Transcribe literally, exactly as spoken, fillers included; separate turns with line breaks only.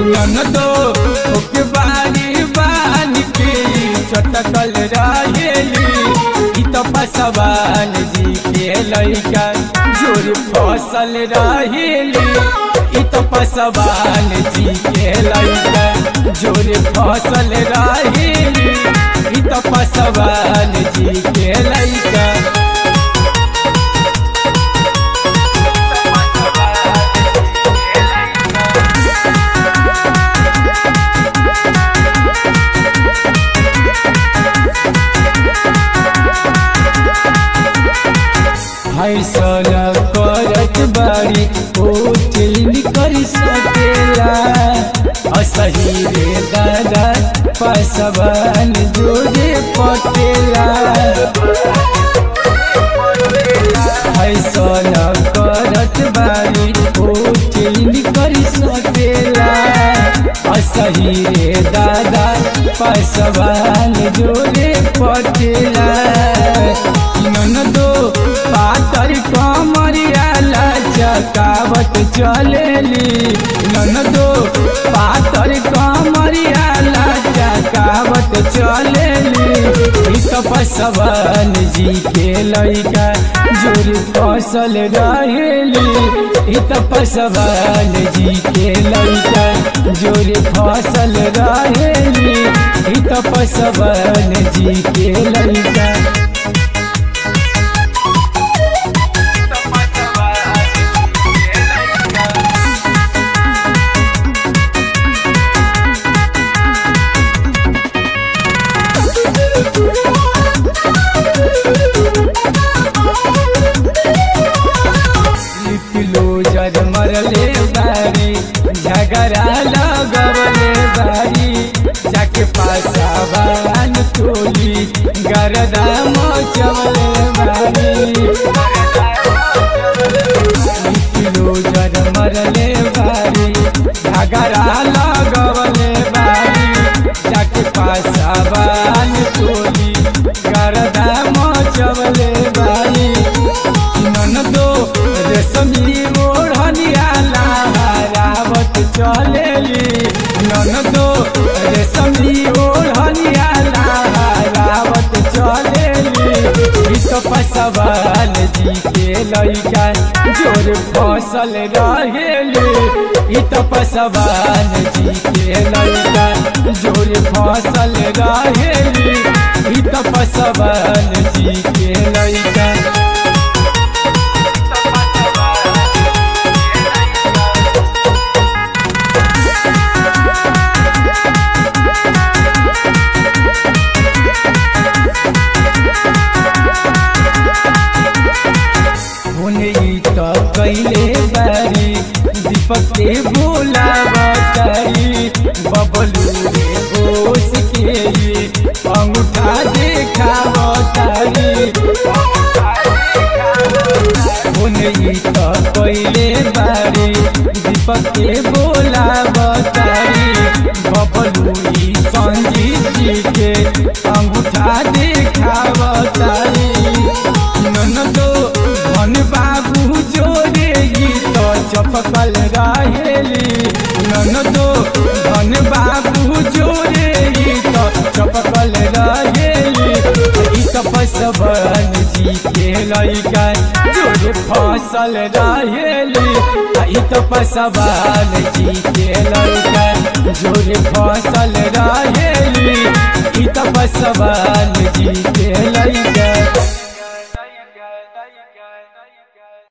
ननदो ओके बारी बानी के चटकल रहेली ई तो पसवान जी के लइका जोर फसल रहेली ई तो पसवान जी के लइका जोर फसल रहेली ई तो पसवान जी के लइका फैसला करत बारी ओ चेंज कर सकेला असही रे दादा पसवान जोरे पटेला फैसला करत बारी ओ चेंज कर सकेला असही रे दादा पसवान जोरे पटेला ननदो पातर कमरिया लचकावत चलेली ननदो पातर कमरिया लचकावत चलेली ई तो पसवान जी के लइका जोर फसल रहेली ई तो पसवान जी के लइका जोर फसल रहेली ई तो पसवान जी के लइका मरले बारी झगड़ा लगवले बारी जाके पासवान टोली गरदा मचवले बारी जर मरले बारी झगड़ा लगवले बारी जाके पासवान टोली गरदा मचवले बारी ननदो रेशमी चलेली ननदो रेशमी ओढ़निया लहरावत चलेली ई तो पसवान जी के लइका जोर फसल रहेली ई तो पसवान जी के लइका जोर फसल रहेली ई तो पसवान जी के लइका कैले बारी दीपक के बोला बताई बबलू रे घोष के अंगूठा देखा बताई तो कैले बारी दीपक के बोला बताई बबलू संजीत जी के अंगूठा देखा बताई ननदो धन बाबू जोरे तो चपकल रहेली ननदो धन बाबू जोरे तो चपकल रहेली ई तो पसवान जी के लइका जोरे फसल रहेली ई तो पसवान जी के लइका जोरे फसल रहेली ई तो पसवान जी के लइका।